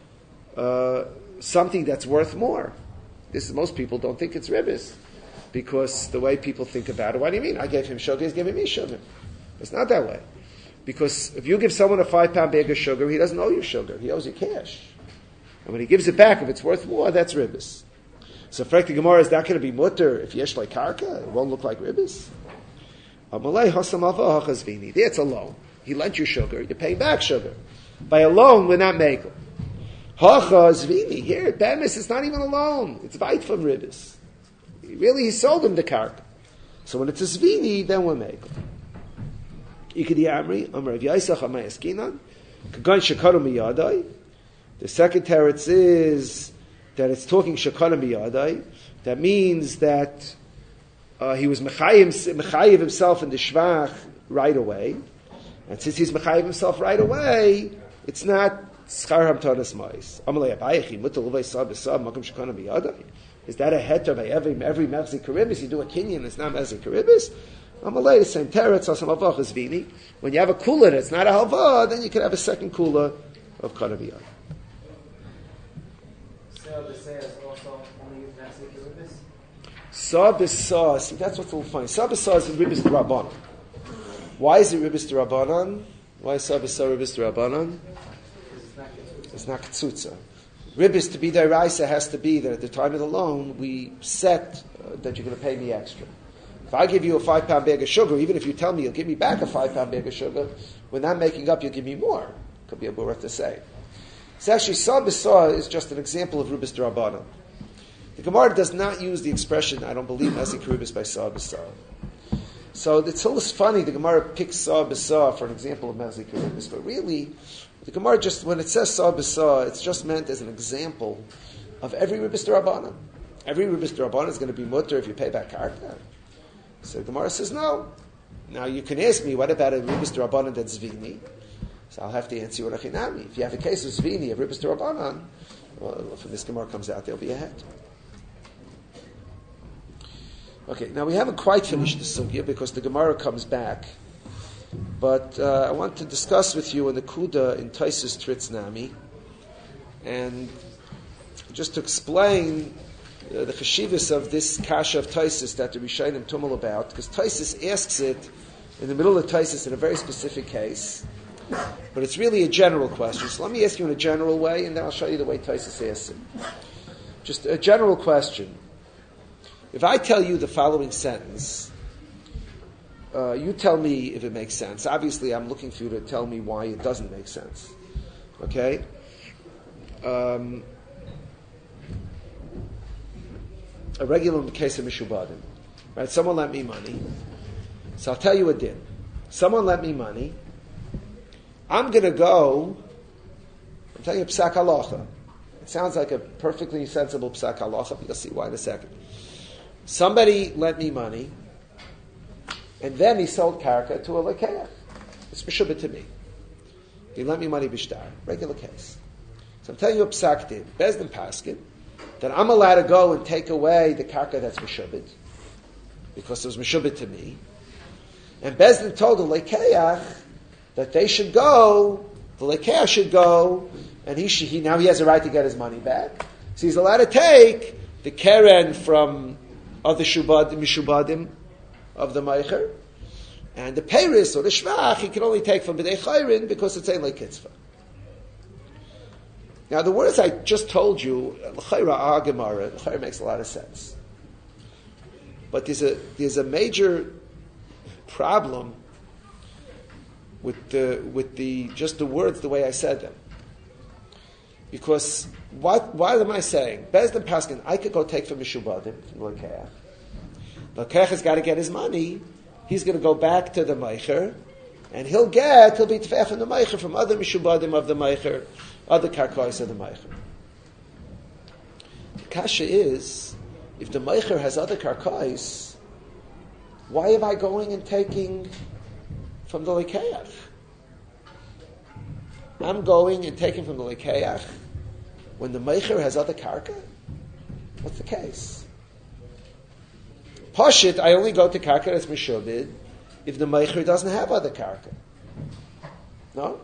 something that's worth more. This is, most people don't think it's ribbis, because the way people think about it, what do you mean? I gave him sugar, he's giving me sugar. It's not that way. Because if you give someone a 5-pound bag of sugar, he doesn't owe you sugar, he owes you cash. And when he gives it back, if it's worth more, that's ribbis. So Frekti Gemara, is that going to be mutter if yesh like karka? It won't look like ribbis. There it's a loan. He lent you sugar, you're paying back sugar. By a loan, we're not making. Hacha zvini. Here, Bemis, it's not even a loan. It's vait from ribbis. Really, he sold him the karka. So when it's a zvini, then we're making. Ikadi Amri, Amr Yaisach Amayaskinan, Kagan Shakaru Miyadai. The second teretz is that it's talking Shakaru Miyadai. That means that he was mechayiv himself in the shvach right away. And since he's mechayiv himself right away, it's not schar hamtanas mais. Amalei abayechi mutal levei sab besab makom Shakaru Miyadai. Is that a heter by every mezzik karibis? You do a kinyan, it's not mezzik karibis. Amalei, the same teretz, asam avach is vini. When you have a kula that's not a halva, then you can have a second kula of kanaviyah. So the say is also only mezzik karibis? Sabisa, see, that's what's a little funny. Sabisa is Ribbis D'Rabbanan. Why is it Ribbis D'Rabbanan? Why is Sabisa Ribbis D'Rabbanan? It's not Ketzutza. Ribbis, to be their Raisa, has to be that at the time of the loan, we set that you're going to pay me extra. If I give you a 5-pound bag of sugar, even if you tell me you'll give me back a 5-pound bag of sugar, when I'm making up, you'll give me more. Could be a worth to say. It's actually, Sabisa is just an example of Ribbis D'Rabbanan. The Gemara does not use the expression, I don't believe Mezzik Ribbis by Sabisa. So it's always funny, the Gemara picks Sabisa for an example of Mezzik Ribbis, but really, the Gemara just, when it says Sabisa, it's just meant as an example of every Ribbis D'Rabbanan. Every Ribbis D'Rabbanan is going to be mutter if you pay back karka. So the Gemara says no. Now you can ask me, what about a Ribbis D'Rabbanan that's Zvini? So I'll have to answer you what Achinami. If you have a case of Zvini, of Ribbis D'Rabbanan, well, when this Gemara comes out, there'll be a head. Okay, now we haven't quite finished the sugya because the Gemara comes back. But I want to discuss with you in the Kuda in Taisus Tritznami, and just to explain the cheshivus of this kasha of Taisus that the Rishonim tumul about, because Taisus asks it in the middle of Taisus in a very specific case, but it's really a general question. So let me ask you in a general way, and then I'll show you the way Taisus asks it. Just a general question. If I tell you the following sentence, you tell me if it makes sense. Obviously, I'm looking for you to tell me why it doesn't make sense. Okay? A regular case of Mishubadim. Right? Someone lent me money. So I'll tell you a din. Someone lent me money. I'm going to go, I'm telling you psak halacha. It sounds like a perfectly sensible psak halacha. You'll see why in a second. Somebody lent me money, and then he sold karka to a lekeach. It's meshubah to me. He lent me money b'shtar. Regular case. So I'm telling you a psak din. Bezdin paskin, that I'm allowed to go and take away the karka that's meshubah, because it was meshubah to me. And Bezdin told the lekeach that they should go, the lekeach should go, and he now he has a right to get his money back. So he's allowed to take the keren from of the mishubadim of the meicher, and the peiris or the shvach he can only take from b'nei chayrin because it's ain't like kitzvah. Now the words I just told you, l'chayra gemara, l'chayra makes a lot of sense, but there's a major problem with the just the words the way I said them. Because what am I saying? Bezdin Paskin, I could go take from Mishubadim, from the Lekeach. The Lekeach has got to get his money. He's going to go back to the Meicher, and he'll be Tefech from the Meicher, from other Mishubadim of the Meicher, other Karkois of the Meicher. The Kasha is, if the Meicher has other Karkois, why am I going and taking from the Lekeach? I'm going and taking from the Lekeach when the Meicher has other karka? What's the case? Pashit, I only go to karka that's meshubid if the Meicher doesn't have other karka. No?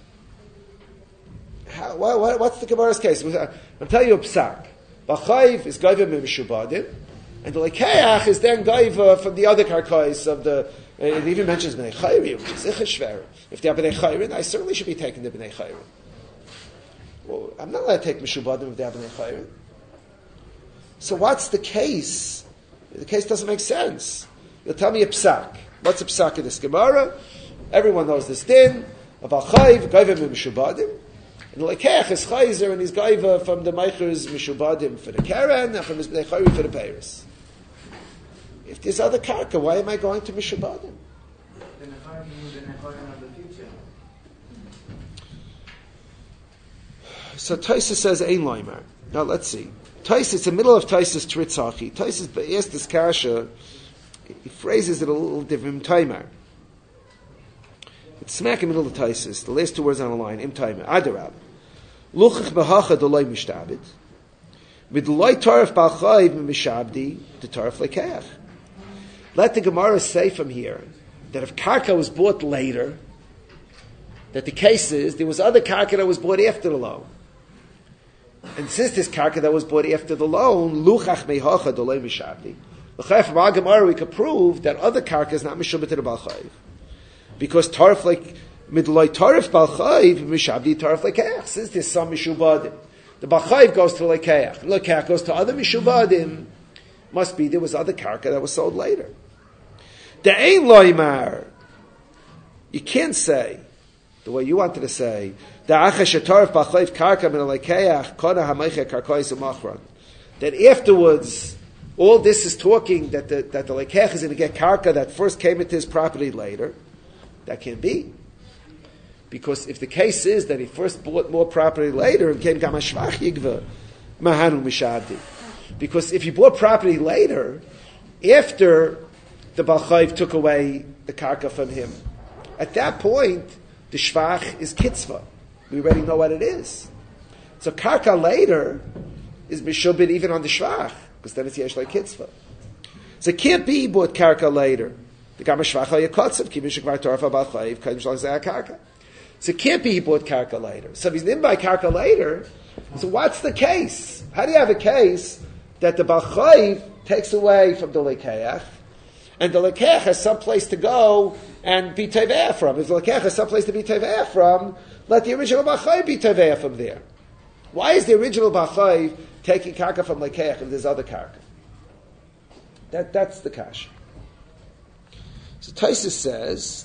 What's the Gemara's case? I'll tell you a psak. B'chayv is gaiva mishubadim, and the Lekeach is then gaiva from the other karkais of the. It even mentions b'nei chayrin, which is ichashver. If they are b'nei chayrin, I certainly should be taking the b'nei chayrin. Well, I'm not allowed to take mishubadim if they are b'nei chayrin. So what's the case? The case doesn't make sense. You'll tell me a psak. What's a psak in this Gemara? Everyone knows this din. About chayv, gaiva mishubadim. And the lekeach is chayzer, and he's gaiva from the meicher's mishubadim for the keren, and from his b'nei chayrin for the peiris. If there's other karka, why am I going to mishubadim? Then the chayrin of the future. So Taisa says ein loimer. Now let's see. Taisa, it's the middle of Taisa's Tritzachi. Taisa's asked this kasha. He phrases it a little different. Imtaimer. It's smack in the middle of Taisa's. The last two words on the line. Imtaimer. Adarab. Luchach b'hacha doloi mishtabit. Midloi tarif b'achayv mishabdi the tarif lekeach. Let the Gemara say from here that if karka was bought later, that the case is there was other karka that was bought after the loan. And since this karka that was bought after the loan, luchach mehacha dolei mishabdi. L'chayv from our Gemara we could prove that other karka is not mishubah to the balchayv, because tarif like midloi tarif balchayv mishabdi tarif lekeach. Since there's some mishubadim, the balchayv goes to lekeach. Lekeach goes to other mishubadim. Must be there was other karka that was sold later. The ein loimar. You can't say the way you wanted to say. That afterwards, all this is talking that the lekeach is going to get karka that first came into his property later. That can't be, because if the case is that he first bought more property later and came gamashvach yigva mahanu mishadi, because if he bought property later after the balchayv took away the karka from him, at that point the shvach is kitzvah. We already know what it is. So karka later is mishubid even on the shvach, because then it's yesh like kitzvah. So it can't be bought karka later. The gama shvach hayakotzav kibishik vartorfa balchayv kadim shalach zeh karka. So it can't be he bought karka later. So if he's in by karka later, so what's the case? How do you have a case that the Balchayv takes away from the Lekeach, and the Lekeach has some place to go and be Teveah from. If the Lekeach has some place to be Teveah from, let the original Balchayv be Teveah from there. Why is the original Balchayv taking Karka from Lekeach if there's other Karka? That's the Kash. So Taisus says,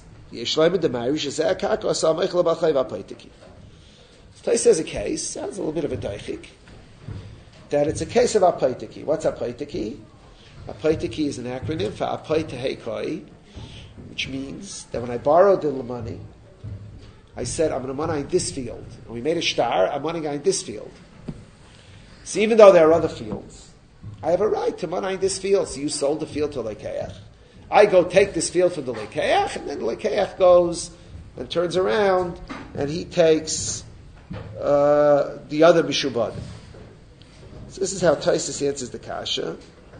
Taisus says a case, sounds a little bit of a daichik, that it's a case of apaitiki. What's apaitiki? Apaitiki is an acronym for apait heikoi, which means that when I borrowed the money, I said, I'm going to money in this field. And we made a star, I'm money in this field. So even though there are other fields, I have a right to money in this field. So you sold the field to Lekeach. I go take this field from the Lekeach, and then the Lekeach goes and turns around, and he takes the other Mishubad. So this is how Taisus answers the Kasha.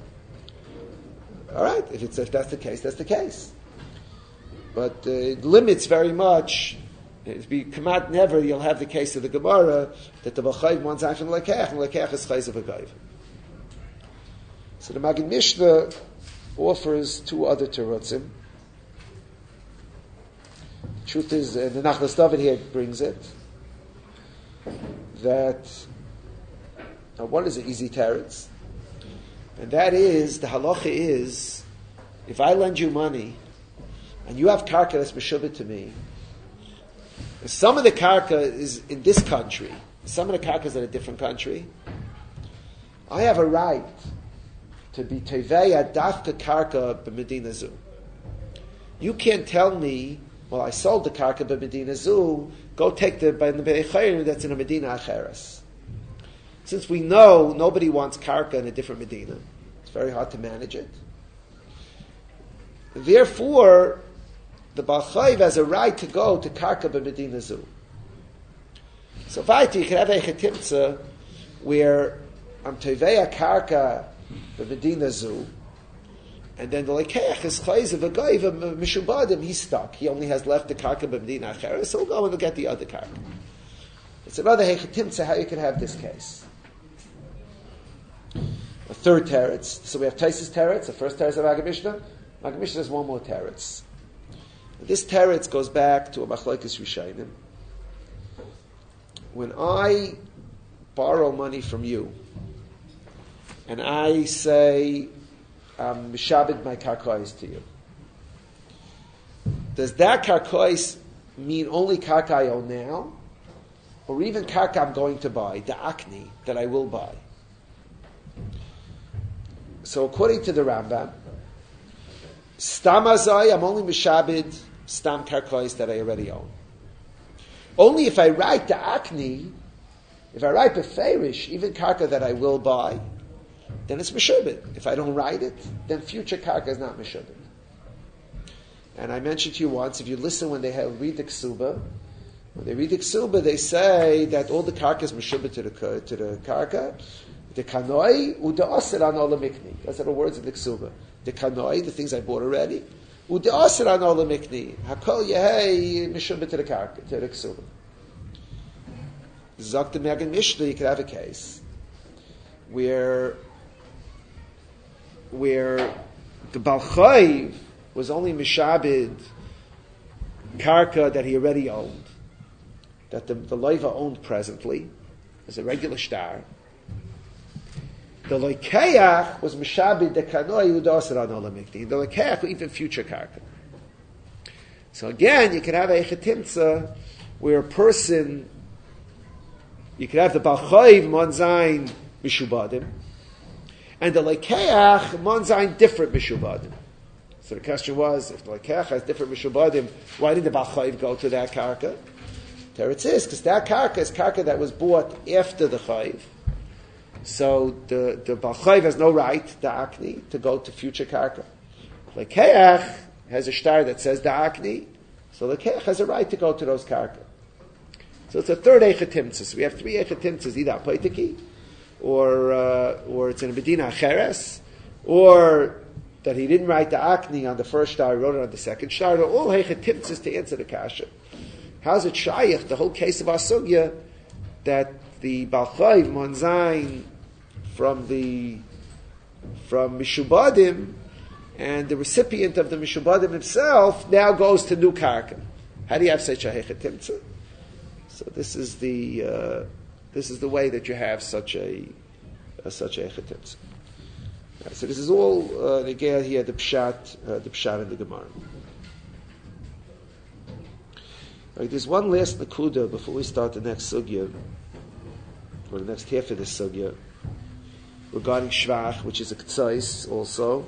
All right, if that's the case, that's the case. But it limits very much. If we come out never, you'll have the case of the Gemara that the Balchayv wants out from the Lekeach, and the Lekeach is Chayz of a Gaiv. So the Maggid Mishnah offers two other terutzim. The truth is, the Nachlas David here brings it, that one is an easy teretz, and that is, the halacha is, if I lend you money, and you have karka that's meshubit to me, some of the karka is in this country, some of the karka is in a different country, I have a right to be teveya dafka karka b'medina zu. You can't tell me, well, I sold the karka b'medina zu, go take the b'nebeichayim that's in a medina acheres. Since we know nobody wants karka in a different medina, it's very hard to manage it. Therefore, the Balchayv has a right to go to karka b'medina zu. So, Vaiti, you can have a chetimtza where I'm teveya karka b'medina zu, and then the Lekeach is chayz of a guy of mishubadim, he's stuck. He only has left the karka b'medina acheres, so we'll go and we'll get the other karka. It's another hechetimtza how you can have this case. A third teretz. So we have Taisus teretz. The first teretz of Maggid Mishnah. Maggid Mishnah has one more teretz. This teretz goes back to a machlokes Rishonim. When I borrow money from you, and I say, I'm mishabed my karkais to you, does that karkais mean only karka I own now, or even karka I'm going to buy, the akni that I will buy? So according to the Rambam, stam azai, I'm only mishabed stam karkais that I already own. Only if I write the akni, if I write beferish, even karka that I will buy, then it's meshubit. If I don't write it, then future karka is not meshubit. And I mentioned to you once, if you listen when they read the ksuba, when they read the ksuba, they say that all the karka is meshubit to the karka. The kanoi uda aser an ola mikni. Those are the words of the ksuba. The kanoi, the things I bought already. Uda aser an ola mikni. Hakol yehei meshubit to the karka, to the ksuba. Zok the Maggid Mishnah, you could have a case where the Balchayv was only mishabed karka that he already owned, that the Leiva owned presently, as a regular star. The Lekeach was mishabed the kanoi udaser an ola mikni. The Lekeach even future karka. So again, you can have a chetimtza where a person, you could have the Balchayv monzayin mishubadim, and the Lekeach monzayin different mishubadim. So the question was, if the Lekeach has different mishubadim, why did the Balchayv go to that karka? Teretz is, because that karka is karka that was bought after the Chayv. So the Balchayv has no right, the Akni, to go to future karka. Lekeach has a star that says the Akni, so Lekeach has a right to go to those karka. So it's a third echetimtzah. So we have three echetimtzahs, either apaitiki, or it's in a medina acheres, or that he didn't write the akni on the first star, he wrote it on the second star. They're all echetimtzahs to answer the kasha. How's it shayach, the whole case of Asugya, that the Balchayv monzayin from the Mishubadim, and the recipient of the Mishubadim himself now goes to new karka. How do you have such a hechetimtza? So this is the way that you have such a hechetimtza. Right, so this is all again here the pshat in the Gemara. Right, there's one last nakuda before we start the next sugya, or the next half of this sugya, regarding shvach, which is a k'tzais also.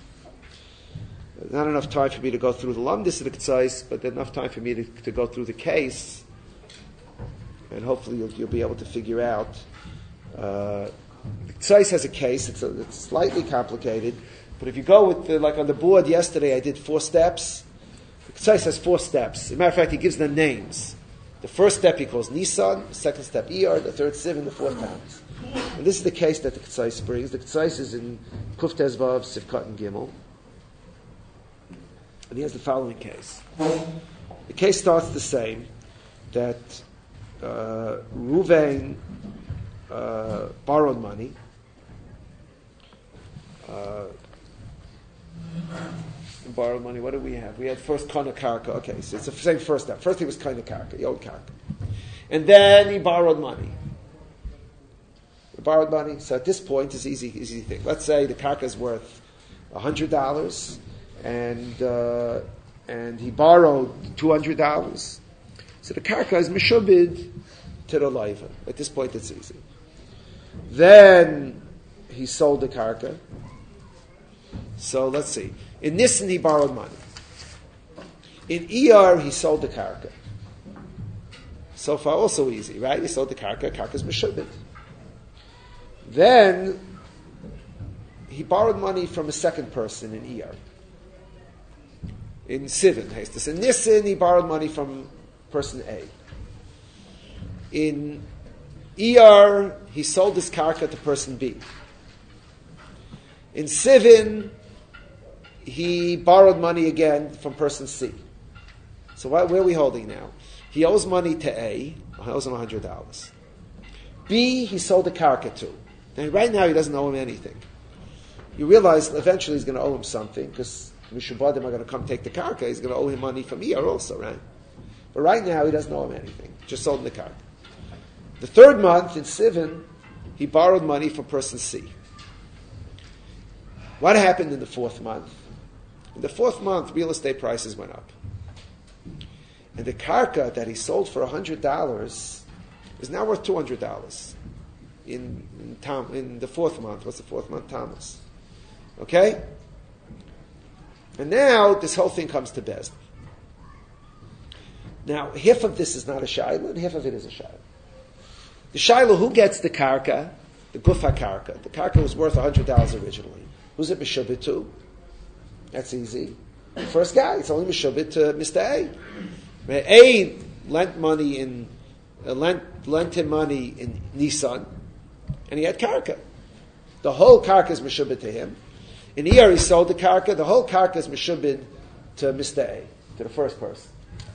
Not enough time for me to go through the lamdis of the k'tzais, but enough time for me to go through the case, and hopefully you'll be able to figure out. The k'tzais has a case. It's slightly complicated, but if you go with like on the board yesterday, I did 4 steps. The k'tzais has 4 steps. As a matter of fact, he gives them names. The first step he calls Nisan, the second step Iyar, the third Sivan, the fourth Tammuz. And this is the case that the k'tzais brings. The k'tzais is in Kuf Tezvav, Sivkat and Gimel. And he has the following case. The case starts the same, that Ruvain borrowed money. Borrowed money. What do we have? We had first kana karka. Okay, so it's the same first step. First he was kind of karka, he owed karka, and then he borrowed money. He borrowed money. So at this point, it's easy thing. Let's say the karka is worth $100, and he borrowed $200. So the karka is mishubid to the leiva. At this point, it's easy. Then he sold the karka. So let's see. In Nisan, he borrowed money. In Iyar, he sold the karka. So far, also easy, right? He sold the karka. Karka's meshubit. Then he borrowed money from a second person in Iyar. In Sivan, in Nisan, he borrowed money from person A. In Iyar, he sold his karka to person B. In Sivan, he borrowed money again from person C. So where are we holding now? He owes money to A. He owes him $100. B, he sold the karka to. And right now he doesn't owe him anything. You realize eventually he's going to owe him something, because Mishubadim are going to come take the karka. He's going to owe him money from Iyar also, right? But right now he doesn't owe him anything. Just sold him the karka. The third month in Sivan, he borrowed money from person C. What happened in the fourth month? In the fourth month, real estate prices went up. And the karka that he sold for $100 is now worth $200 in the fourth month. What's the fourth month? Tammuz. Okay? And now this whole thing comes to Bezdin. Now, half of this is not a shayla, and half of it is a shayla. The shayla, who gets the karka? The gufa karka. The karka was worth $100 originally. Who's it meshubit to? That's easy. The first guy, it's only meshubit to Mr. A. A lent him money in Nisan, and he had karka. The whole karka is meshubit to him. In Iyar, he sold the karka. The whole karka is meshubit to Mr. A, to the first person.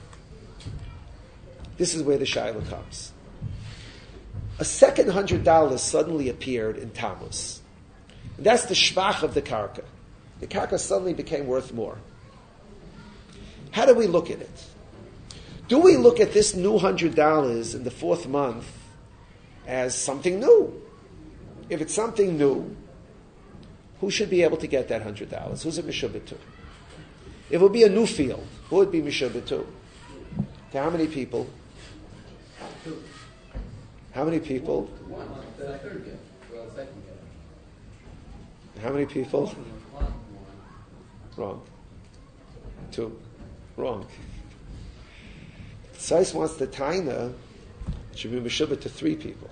This is where the shayla comes. A second $100 suddenly appeared in Tammuz. And that's the shvach of the karka. The karka suddenly became worth more. How do we look at it? Do we look at this new $100 in the fourth month as something new? If it's something new, who should be able to get that $100? Who's it meshubit to? If it would be a new field, who would be meshubit to? To how many people? How many people? How many people? Wrong. 2. Wrong. Tzais wants the taina should be meshubit to 3 people.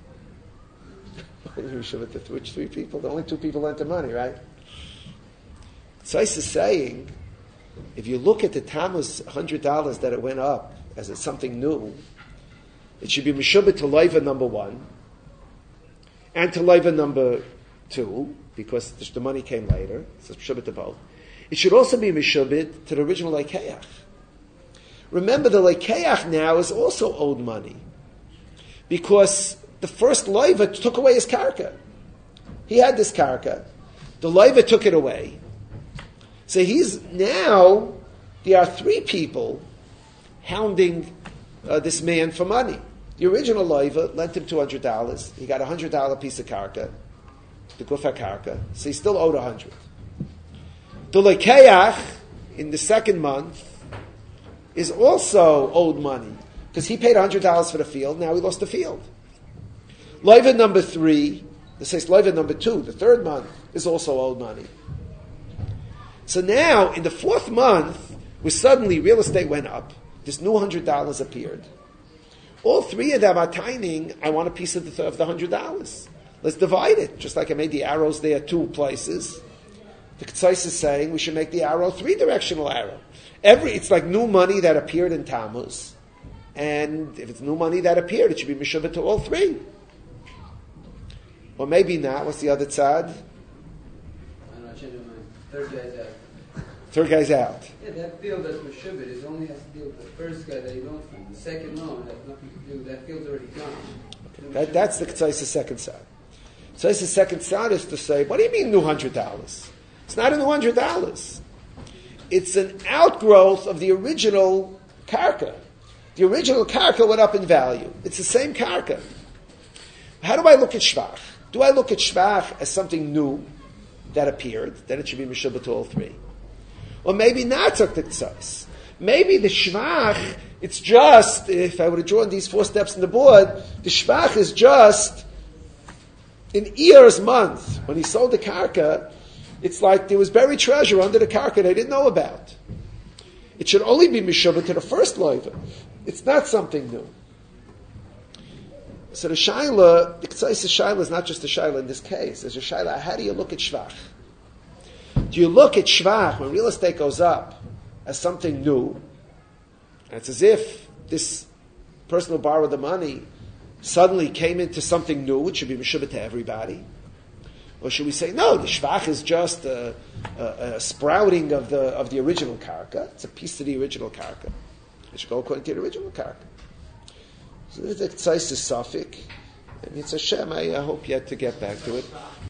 Meshubit to which 3 people? The only 2 people lent the money, right? Tzais is saying, if you look at the Tammuz $100 that it went up as it's something new, it should be meshubit to leiva number 1 and to leiva number 2, because the money came later, so it's meshubit to both. It should also be meshubit to the original leikeach. Remember, the leikeach now is also owed money, because the first leiva took away his karka. He had this karka, The loiva took it away. So there are three people hounding this man for money. The original loiva lent him $200. He got a $100 piece of karka, the gufa karka, so he still owed 100. The lekeach in the second month is also owed money because he paid $100 for the field. Now he lost the field. Loiva number 3, this says loiva number 2, the third month is also owed money. So now in the fourth month, where suddenly real estate went up, this new $100 appeared. All three of them are tining, I want a piece of the $100. Let's divide it. Just like I made the arrows there 2 places. The Ketzos is saying we should make the arrow 3-directional arrow. It's like new money that appeared in Tammuz. And if it's new money that appeared, it should be Meshuvah to all 3. Or maybe not. What's the other tzad? I'm not changing my mind. Third guy's out. Third guy's out. Yeah, that field that's Meshuvah is only has to deal with the first guy that he loaned from. The second loan has nothing to do. That field's already gone. Okay. That's the Ketzos' second side. Ketzos' second side is to say, what do you mean new $100? It's not a new $100. It's an outgrowth of the original karka. The original karka went up in value. It's the same karka. How do I look at shvach? Do I look at shvach as something new that appeared? Then it should be meshubah to all 3. Or maybe not the Ketzos. Maybe the shvach, it's just, if I would have drawn these 4 steps in the board, the shvach is just in Iyar's month, when he sold the karka, it's like there was buried treasure under the karka they didn't know about. It should only be meshubah to the first loiva. It's not something new. So the shaila, the Ketzos' shaila is not just a shaila in this case. There's a shaila, how do you look at shvach? Do you look at shvach when real estate goes up as something new? And it's as if this person who borrowed the money suddenly came into something new, which should be meshubah to everybody. Or should we say, no, the shvach is just a sprouting of the original karka. It's a piece of the original karka. It should go according to the original karka. So the Ketzos is Safik. And it's Hashem, I hope yet to get back to it.